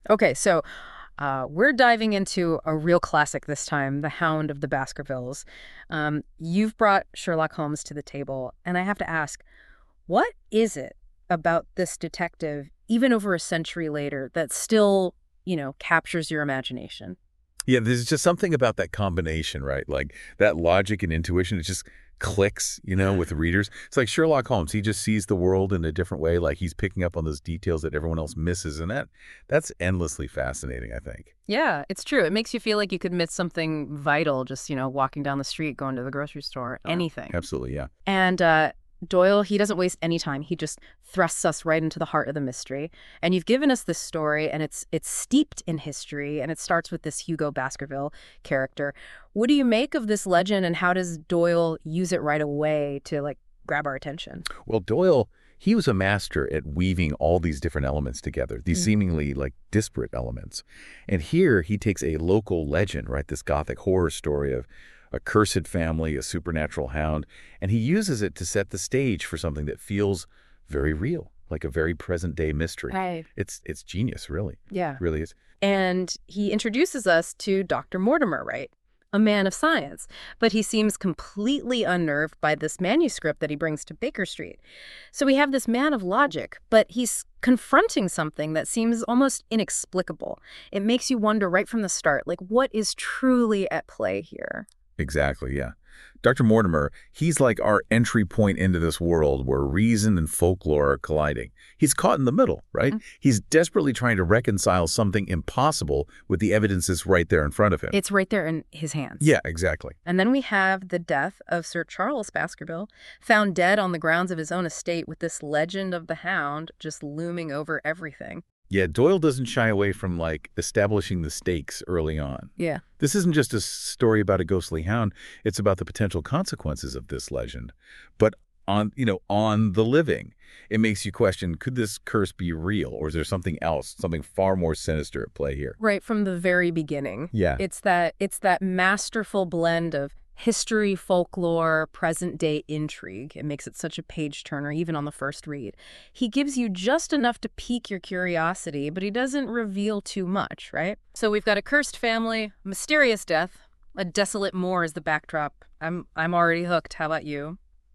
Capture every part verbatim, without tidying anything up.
Okay, so uh, we're diving into a real classic this time, The Hound of the Baskervilles. Um, you've brought Sherlock Holmes to the table, and I have to ask, what is it about this detective, even over a century later, that still, you know, captures your imagination? Yeah, there's just something about that combination, right? Like that logic and intuition, it just clicks, you know, with readers. It's like Sherlock Holmes. He just sees the world in a different way, like he's picking up on those details that everyone else misses. And that that's endlessly fascinating, I think. Yeah, it's true. It makes you feel like you could miss something vital just, you know, walking down the street, going to the grocery store, Uh, anything. Absolutely, yeah. And uh, Doyle, he doesn't waste any time. He just thrusts us right into the heart of the mystery. And you've given us this story, and it's it's steeped in history, and it starts with this Hugo Baskerville character. What do you make of this legend, and how does Doyle use it right away to like grab our attention? Well, Doyle, he was a master at weaving all these different elements together, these Mm. seemingly like disparate elements. And here he takes a local legend, right, this gothic horror story of a cursed family, a supernatural hound, and he uses it to set the stage for something that feels very real, like a very present day mystery. Right. It's it's genius, really. Yeah. Really is. And he introduces us to Doctor Mortimer, right? A man of science, but he seems completely unnerved by this manuscript that he brings to Baker Street. So we have this man of logic, but he's confronting something that seems almost inexplicable. It makes you wonder right from the start, like, what is truly at play here? Exactly, yeah. Doctor Mortimer, he's like our entry point into this world where reason and folklore are colliding. He's caught in the middle, right? Mm. He's desperately trying to reconcile something impossible with the evidence that's right there in front of him. It's right there in his hands. Yeah, exactly. And then we have the death of Sir Charles Baskerville, found dead on the grounds of his own estate with this legend of the hound just looming over everything. Yeah, Doyle doesn't shy away from, like, establishing the stakes early on. Yeah. This isn't just a story about a ghostly hound. It's about the potential consequences of this legend. But on, you know, on the living, it makes you question, could this curse be real? Or is there something else, something far more sinister at play here? Right from the very beginning. Yeah. It's that it's that masterful blend of history, folklore, present-day intrigue. It makes it such a page-turner, even on the first read. He gives you just enough to pique your curiosity, but he doesn't reveal too much, right? So we've got a cursed family, mysterious death, a desolate moor as the backdrop. I'm I'm already hooked. How about you?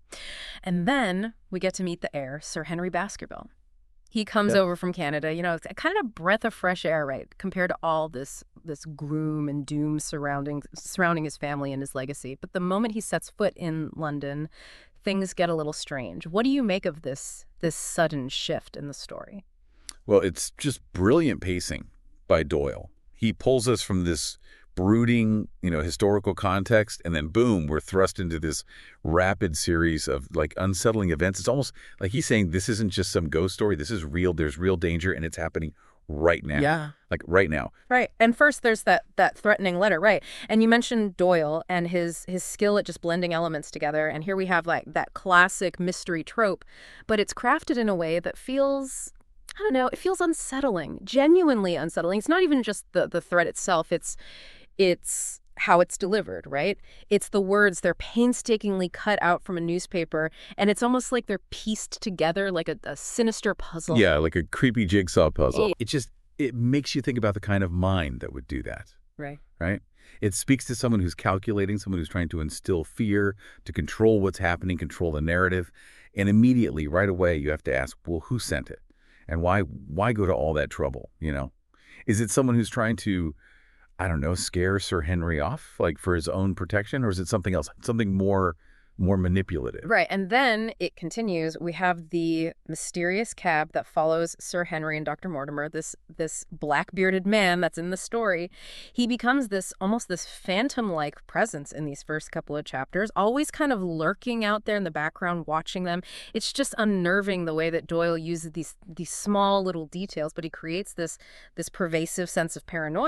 And then we get to meet the heir, Sir Henry Baskerville. He comes Yeah. over from Canada, you know, it's a kind of breath of fresh air, right? Compared to all this this gloom and doom surrounding surrounding his family and his legacy. But the moment he sets foot in London, things get a little strange. What do you make of this this sudden shift in the story? Well, it's just brilliant pacing by Doyle. He pulls us from this brooding, you know, historical context, and then boom, we're thrust into this rapid series of like unsettling events. It's almost like he's saying this isn't just some ghost story. This is real. There's real danger, and it's happening right now. Yeah. Like right now. Right. And first there's that that threatening letter, right? And you mentioned Doyle and his his skill at just blending elements together. And here we have like that classic mystery trope, but it's crafted in a way that feels I don't know, it feels unsettling, genuinely unsettling. It's not even just the the threat itself. It's it's how it's delivered, right? It's the words, they're painstakingly cut out from a newspaper, and it's almost like they're pieced together like a, a sinister puzzle. Yeah, like a creepy jigsaw puzzle. Yeah. It just it makes you think about the kind of mind that would do that. Right. Right? It speaks to someone who's calculating, someone who's trying to instill fear, to control what's happening, control the narrative. And immediately, right away, you have to ask, well, who sent it? And why why go to all that trouble, you know? Is it someone who's trying to, I don't know, scare Sir Henry off, like for his own protection? Or is it something else, something more more manipulative? Right. And then it continues. We have the mysterious cab that follows Sir Henry and Doctor Mortimer, this this black-bearded man that's in the story. He becomes this almost this phantom-like presence in these first couple of chapters, always kind of lurking out there in the background, watching them. It's just unnerving the way that Doyle uses these these small little details, but he creates this this pervasive sense of paranoia.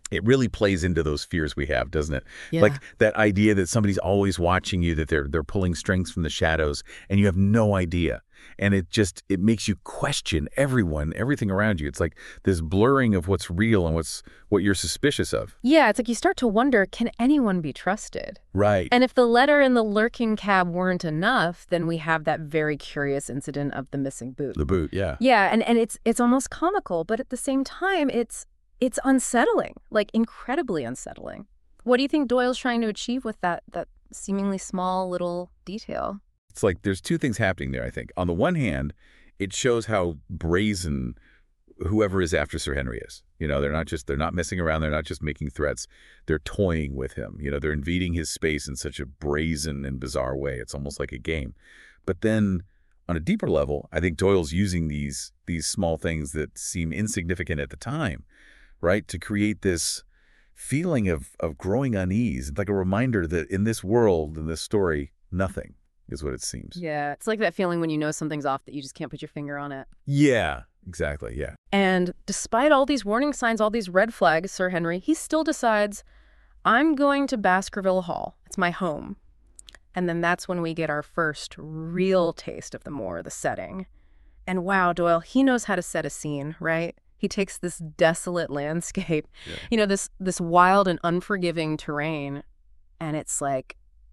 It really plays into those fears we have, doesn't it? Yeah. Like that idea that somebody's always watching you, that they're they're pulling strings from the shadows, and you have no idea. And it just it makes you question everyone, everything around you. It's like this blurring of what's real and what's what you're suspicious of. Yeah, it's like you start to wonder, can anyone be trusted? Right. And if the letter and the lurking cab weren't enough, then we have that very curious incident of the missing boot. The boot, yeah. Yeah, and, and it's it's almost comical, but at the same time, it's it's unsettling, like incredibly unsettling. What do you think Doyle's trying to achieve with that that seemingly small little detail? It's like there's two things happening there, I think. On the one hand, it shows how brazen whoever is after Sir Henry is. You know, they're not just they're not messing around, they're not just making threats. They're toying with him. You know, they're invading his space in such a brazen and bizarre way. It's almost like a game. But then on a deeper level, I think Doyle's using these these small things that seem insignificant at the time, right, to create this feeling of of growing unease. It's like a reminder that in this world, in this story, nothing is what it seems. Yeah, it's like that feeling when you know something's off that you just can't put your finger on it. Yeah, exactly, yeah. And despite all these warning signs, all these red flags, Sir Henry, he still decides, I'm going to Baskerville Hall. It's my home. And then that's when we get our first real taste of the moor, the setting. And wow, Doyle, he knows how to set a scene, right? He takes this desolate landscape, Yeah. you know, this this wild and unforgiving terrain, and it's like,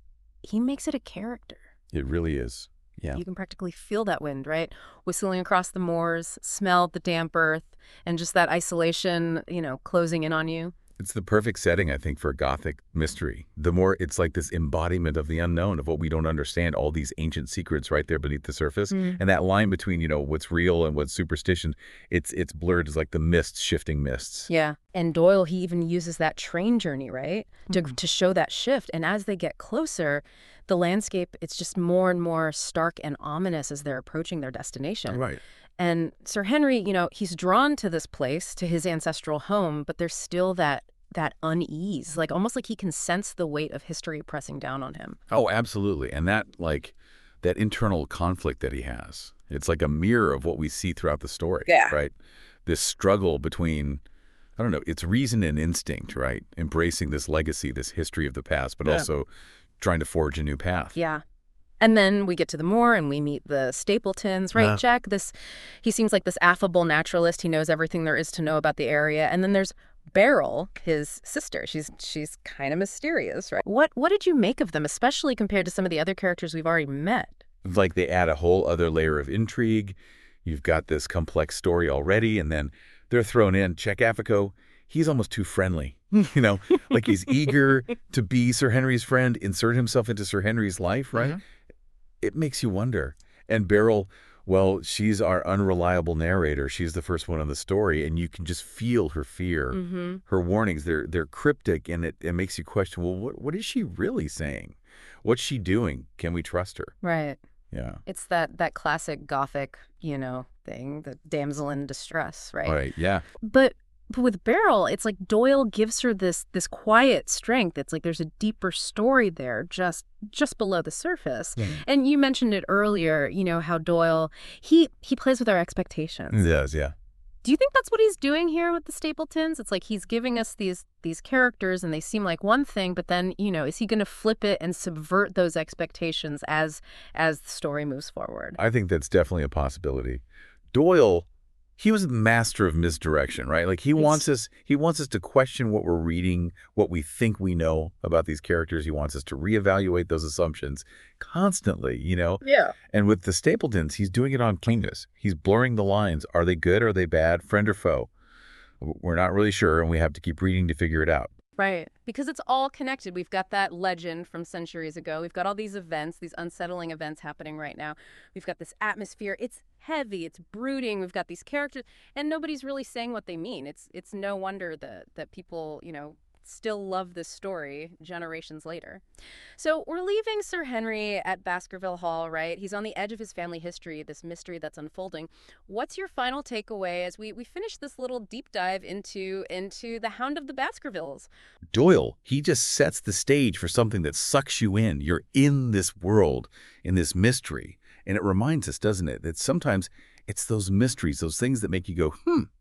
he makes it a character. It really is. Yeah. You can practically feel that wind, right? Whistling across the moors, smell the damp earth, and just that isolation, you know, closing in on you. It's the perfect setting, I think, for a Gothic mystery. The more it's like this embodiment of the unknown, of what we don't understand, all these ancient secrets right there beneath the surface. Mm. And that line between, you know, what's real and what's superstition, it's it's blurred as like the mists, shifting mists. Yeah. And Doyle, he even uses that train journey, right? To, Mhm. to show that shift. And as they get closer, the landscape, it's just more and more stark and ominous as they're approaching their destination. Right. And Sir Henry, you know, he's drawn to this place, to his ancestral home, but there's still that that unease, like almost like he can sense the weight of history pressing down on him. Oh, absolutely. And that, like, that internal conflict that he has, it's like a mirror of what we see throughout the story. Yeah. Right? This struggle between, I don't know, it's reason and instinct, right? Embracing this legacy, this history of the past, but Yeah. also trying to forge a new path. Yeah. And then we get to the moor and we meet the Stapletons, right, Uh-huh. Jack? This, he seems like this affable naturalist. He knows everything there is to know about the area. And then there's Beryl, his sister. She's she's kind of mysterious, right? What what did you make of them, especially compared to some of the other characters we've already met? Like they add a whole other layer of intrigue. You've got this complex story already, and then they're thrown in. Czech Afico, he's almost too friendly. You know, like he's eager to be Sir Henry's friend, insert himself into Sir Henry's life, right? Mhm. It makes you wonder. And Beryl, well, she's our unreliable narrator. She's the first one in the story, and you can just feel her fear, Mm-hmm. her warnings. They're they're cryptic, and it, it makes you question, well, what what is she really saying? What's she doing? Can we trust her? Right. Yeah. It's that that classic Gothic, you know, thing, the damsel in distress, right? All right. Yeah. But but with Beryl, it's like Doyle gives her this this quiet strength. It's like there's a deeper story there, just just below the surface. Yeah. And you mentioned it earlier, you know, how Doyle he he plays with our expectations. It does. Yeah. Do you think that's what he's doing here with the Stapletons? It's like he's giving us these these characters and they seem like one thing, but then, you know, is he going to flip it and subvert those expectations as as the story moves forward? I think that's definitely a possibility. Doyle, he was a master of misdirection, right? Like he Yes. wants us he wants us to question what we're reading, what we think we know about these characters. He wants us to reevaluate those assumptions constantly, you know? Yeah. And with the Stapletons, he's doing it on canvas. He's blurring the lines. Are they good? Are they bad? Friend or foe? We're not really sure, and we have to keep reading to figure it out. Right. Because it's all connected. We've got that legend from centuries ago. We've got all these events, these unsettling events happening right now. We've got this atmosphere. It's heavy. It's brooding. We've got these characters, and nobody's really saying what they mean. It's it's no wonder that that people, you know, still love this story generations later. So we're leaving Sir Henry at Baskerville Hall, right? He's on the edge of his family history, this mystery that's unfolding. What's your final takeaway as we, we finish this little deep dive into into the Hound of the Baskervilles? Doyle, he just sets the stage for something that sucks you in. You're in this world, in this mystery. And it reminds us, doesn't it, that sometimes it's those mysteries, those things that make you go, hmm,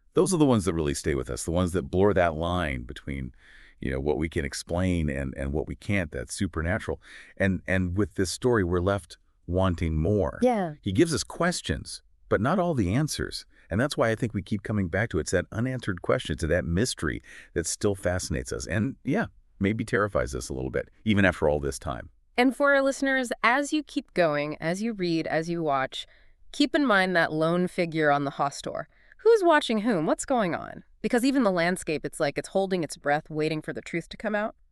Those are the ones that really stay with us, the ones that blur that line between, you know, what we can explain and, and what we can't, that's supernatural. And, and with this story, we're left wanting more. Yeah. He gives us questions, but not all the answers. And that's why I think we keep coming back to it. It's that unanswered question, to that mystery that still fascinates us. And yeah, maybe terrifies us a little bit, even after all this time. And for our listeners, as you keep going, as you read, as you watch, keep in mind that lone figure on the Hostor. Who's watching whom? What's going on? Because even the landscape, it's like it's holding its breath, waiting for the truth to come out.